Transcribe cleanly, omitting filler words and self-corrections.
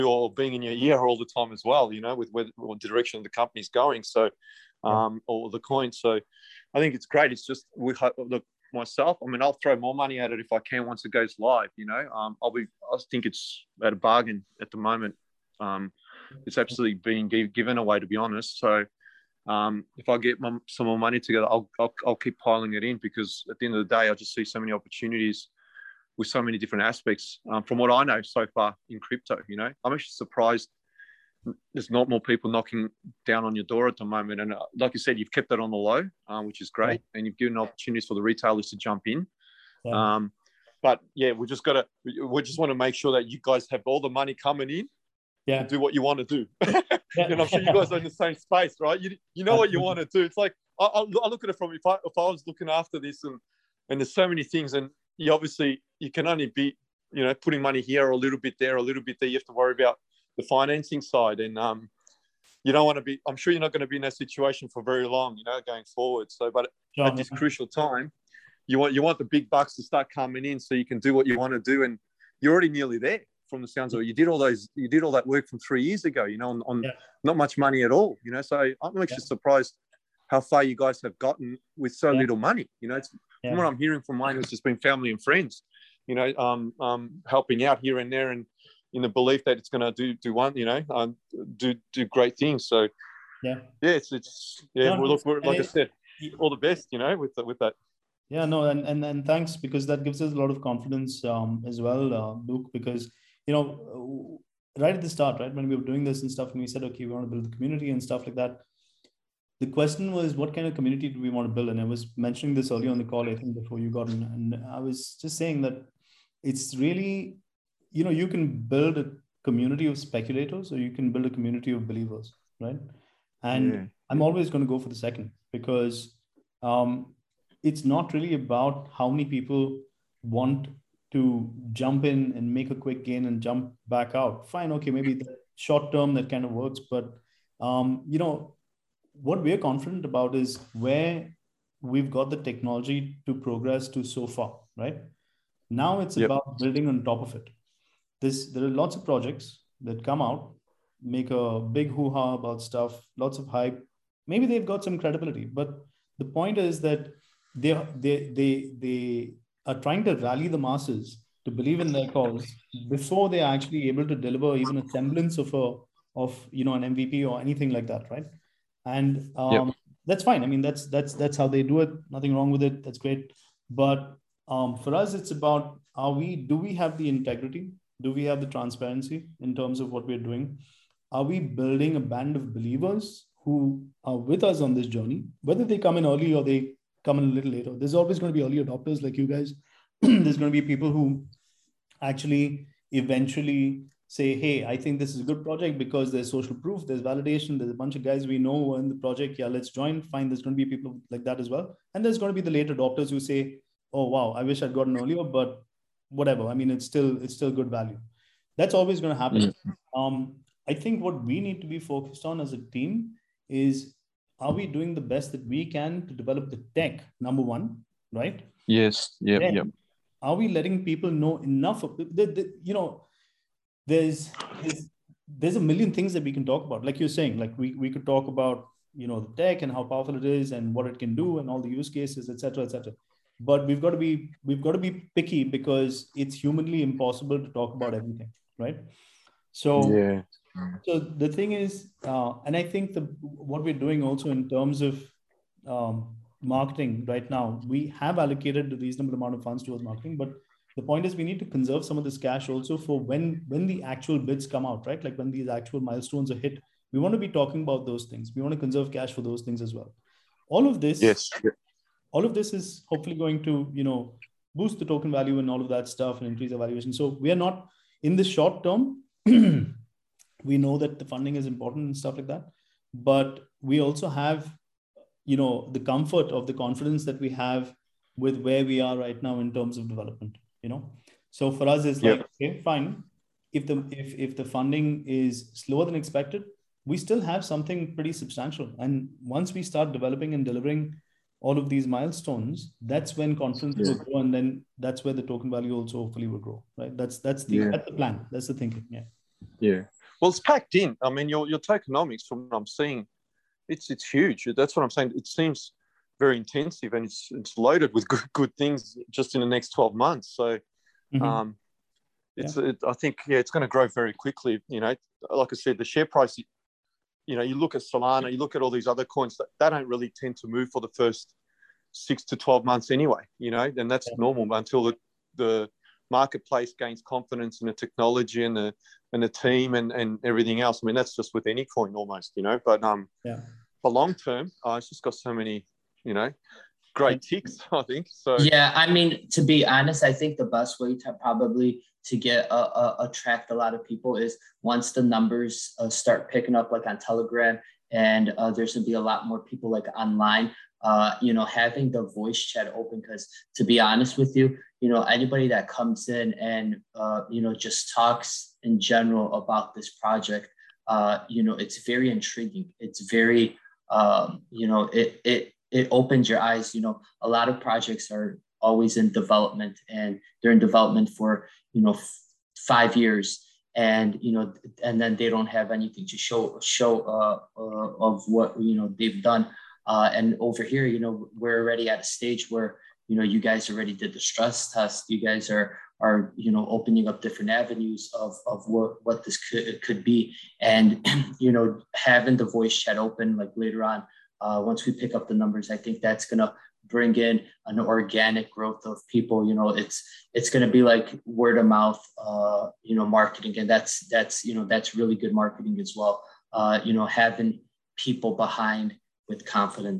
or being in your ear all the time as well, with where the direction the company's going. So, or the coin. So I think it's great. It's just, look, myself, I mean, I'll throw more money at it if I can once it goes live, I think it's at a bargain at the moment. It's absolutely being given away, to be honest. So if I get some more money together, I'll keep piling it in, because at the end of the day, I just see so many opportunities with so many different aspects from what I know so far in crypto. I'm actually surprised there's not more people knocking down on your door at the moment. And like you said, you've kept that on the low, which is great. And you've given opportunities for the retailers to jump in. But yeah, we just want to make sure that you guys have all the money coming in and do what you want to do. And I'm sure you guys are in the same space, right? You know what you want to do. It's like, I look at it from, if I was looking after this, and there's so many things, and you can only be, putting money here or a little bit there, or a little bit there. You have to worry about the financing side, and you don't want to be, I'm sure you're not going to be in that situation for very long, going forward. So, but at this crucial time, you want the big bucks to start coming in so you can do what you want to do. And you're already nearly there from the sounds of it. You did all that work from 3 years ago, on not much money at all, so I'm actually surprised how far you guys have gotten with so little money. From what I'm hearing from mine, it's just been family and friends, helping out here and there, and in the belief that it's going to do great things. So we're like I said, all the best, with that. Yeah, no, and thanks, because that gives us a lot of confidence as well, Luke, because right at the start, right, when we were doing this and stuff, and we said, okay, we want to build the community and stuff like that. The question was, what kind of community do we want to build? And I was mentioning this earlier on the call, I think, before you got in, and I was just saying that it's really, you can build a community of speculators, or you can build a community of believers, right? And I'm always going to go for the second, because it's not really about how many people want to jump in and make a quick gain and jump back out. Fine, okay, maybe the short term that kind of works, but what we're confident about is where we've got the technology to progress to so far, right? Now it's about building on top of it. There are lots of projects that come out, make a big hoo-ha about stuff, lots of hype. Maybe they've got some credibility, but the point is that they are trying to rally the masses to believe in their cause before they're actually able to deliver even a semblance of an MVP or anything like that, right? And that's fine. I mean, that's how they do it. Nothing wrong with it. That's great. But for us, it's about, do we have the integrity? Do we have the transparency in terms of what we're doing? Are we building a band of believers who are with us on this journey, whether they come in early or they come in a little later? There's always going to be early adopters like you guys. There's going to be people who actually eventually say, hey, I think this is a good project because there's social proof, there's validation, there's a bunch of guys we know in the project. Yeah, let's join. Fine. There's going to be people like that as well. And there's going to be the late adopters who say, oh, wow, I wish I'd gotten earlier, but whatever. I mean, it's still good value. That's always going to happen. I think what we need to be focused on as a team is, are we doing the best that we can to develop the tech, number one, right? Yes. Yep. Are we letting people know enough of there's a million things that we can talk about. Like you're saying, like we could talk about, the tech and how powerful it is and what it can do and all the use cases, et cetera, et cetera. But we've got to be picky, because it's humanly impossible to talk about everything, right? So the thing is, and I think what we're doing also in terms of marketing right now, we have allocated a reasonable amount of funds towards marketing, but the point is we need to conserve some of this cash also for when the actual bids come out, right? Like when these actual milestones are hit, we want to be talking about those things. We want to conserve cash for those things as well. All of this is hopefully going to, boost the token value and all of that stuff and increase the valuation. So we are not in the short term. We know that the funding is important and stuff like that, but we also have, the comfort of the confidence that we have with where we are right now in terms of development, So for us, it's like, okay, fine. If the funding is slower than expected, we still have something pretty substantial. And once we start developing and delivering all of these milestones, that's when confidence will grow. And then that's where the token value also hopefully will grow, right? That's the plan. That's the thinking. Yeah. Yeah. Well, it's packed in. I mean, your tokenomics, from what I'm seeing, it's huge. That's what I'm saying. It seems very intensive, and it's loaded with good things just in the next 12 months. So Mm-hmm. um, Yeah. I think, yeah, it's going to grow very quickly. You know, like I said, the share price, you know, you look at Solana, you look at all these other coins that don't really tend to move for the first 6 to 12 months anyway, you know, and that's Yeah. normal until the marketplace gains confidence in the technology and the team and everything else. I mean, that's just with any coin almost, you know, but Yeah. for long term, it's just got so many, you know, great ticks, I think. So Yeah, I mean, to be honest, I think the best way to probably to get attract a lot of people is once the numbers start picking up, like on Telegram, and there's gonna be a lot more people like online. You know, having the voice chat open, because to be honest with you, you know, anybody that comes in and you know, just talks in general about this project, you know, it's very intriguing. It's very you know, it opens your eyes. You know, a lot of projects are always in development, and they're in development for, you know, 5 years, and you know, and then they don't have anything to show of what, you know, they've done. And over here, you know, we're already at a stage where, you know, you guys already did the stress test. You guys are, you know, opening up different avenues of what this could be. And you know, having the voice chat open like later on, once we pick up the numbers, I think that's gonna bring in an organic growth of people. You know, it's gonna be like word of mouth, you know, marketing, and that's you know, that's really good marketing as well. You know, having people behind with confidence.